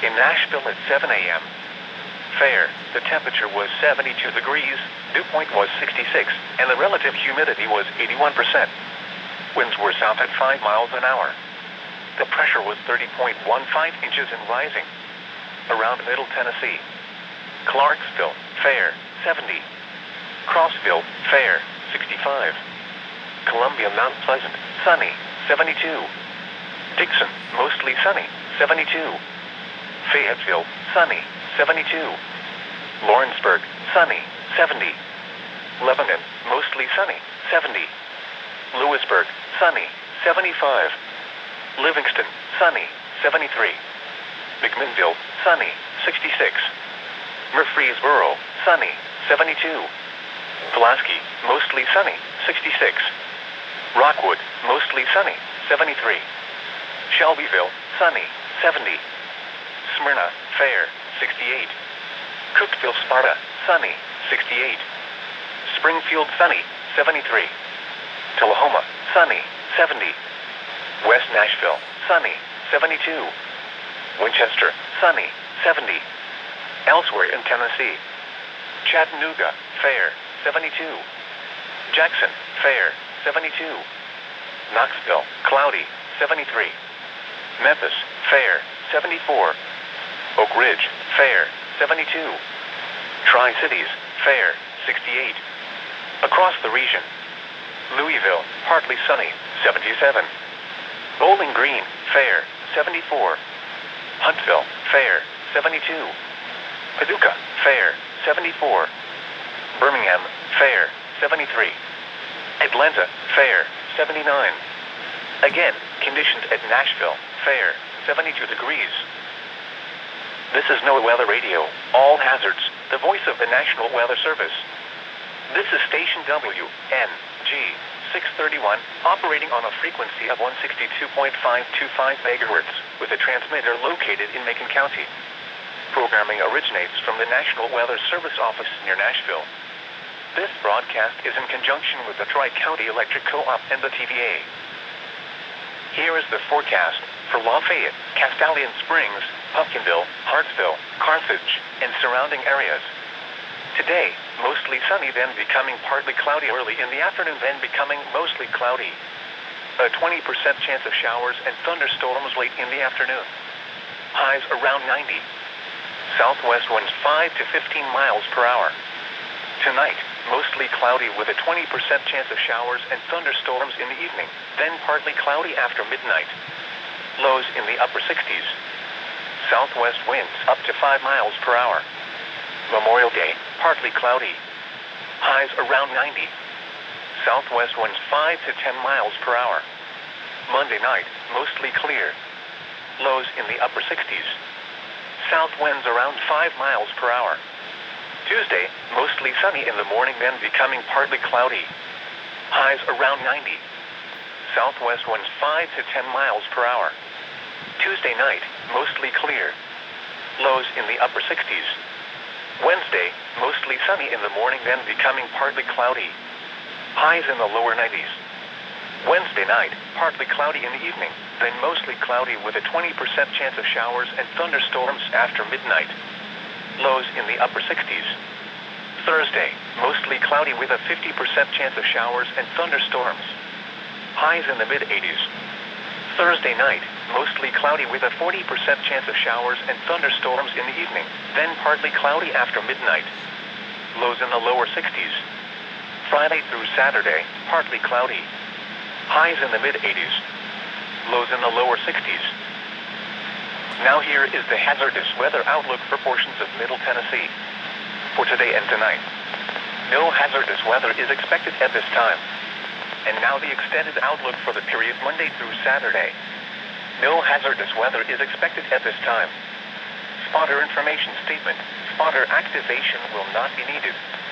In Nashville at 7 a.m. Fair, the temperature was 72 degrees, dew point was 66, and the relative humidity was 81%. Winds were south at 5 miles an hour. The pressure was 30.15 inches and rising. Around Middle Tennessee. Clarksville, fair, 70. Crossville, fair, 65. Columbia, Mount Pleasant, sunny, 72. Dixon, mostly sunny, 72. Fayetteville, sunny, 72. Lawrenceburg, sunny, 70. Lebanon, mostly sunny, 70. Lewisburg, sunny, 75. Livingston, sunny, 73. McMinnville, sunny, 66. Murfreesboro, sunny, 72. Pulaski, mostly sunny, 66. Rockwood, mostly sunny, 73. Shelbyville, sunny, 70. Smyrna, fair, 68. Cookeville, Sparta, sunny, 68. Springfield, sunny, 73. Tullahoma, sunny, 70. West Nashville, sunny, 72. Winchester, sunny, 70. Elsewhere in Tennessee. Chattanooga, fair, 72. Jackson, fair, 72. Knoxville, cloudy, 73. Memphis, fair, 74. Oak Ridge, fair, 72. Tri-Cities, fair, 68. Across the region. Louisville, partly sunny, 77. Bowling Green, fair, 74. Huntsville, fair, 72. Paducah, fair, 74. Birmingham, fair, 73. Atlanta, fair, 79. Again, conditions at Nashville, fair, 72 degrees. This is NOAA Weather Radio, all hazards, the voice of the National Weather Service. This is station WNG 631, operating on a frequency of 162.525 megahertz, with a transmitter located in Macon County. Programming originates from the National Weather Service office near Nashville. This broadcast is in conjunction with the Tri-County Electric Co-op and the TVA. Here is the forecast for Lafayette, Castellian Springs, Pumpkinville, Hartsville, Carthage, and surrounding areas. Today, mostly sunny, then becoming partly cloudy early in the afternoon, then becoming mostly cloudy. A 20% chance of showers and thunderstorms late in the afternoon. Highs around 90. Southwest winds 5 to 15 miles per hour. Tonight, mostly cloudy with a 20% chance of showers and thunderstorms in the evening, then partly cloudy after midnight. Lows in the upper 60s. Southwest winds up to 5 miles per hour. Memorial Day, partly cloudy. Highs around 90. Southwest winds 5 to 10 miles per hour. Monday night, mostly clear. Lows in the upper 60s. South winds around 5 miles per hour. Tuesday, mostly sunny in the morning, then becoming partly cloudy. Highs around 90. Southwest winds 5 to 10 miles per hour. Tuesday night, mostly clear. Lows in the upper 60s. Wednesday, mostly sunny in the morning, then becoming partly cloudy. Highs in the lower 90s. Wednesday night, partly cloudy in the evening, then mostly cloudy with a 20% chance of showers and thunderstorms after midnight. Lows in the upper 60s. Thursday, mostly cloudy with a 50% chance of showers and thunderstorms. Highs in the mid-80s. Thursday night, mostly cloudy with a 40% chance of showers and thunderstorms in the evening, then partly cloudy after midnight. Lows in the lower 60s. Friday through Saturday, partly cloudy. Highs in the mid-80s. Lows in the lower 60s. Now here is the hazardous weather outlook for portions of Middle Tennessee. For today and tonight. No hazardous weather is expected at this time. And now the extended outlook for the period Monday through Saturday. No hazardous weather is expected at this time. Spotter information statement. Spotter activation will not be needed.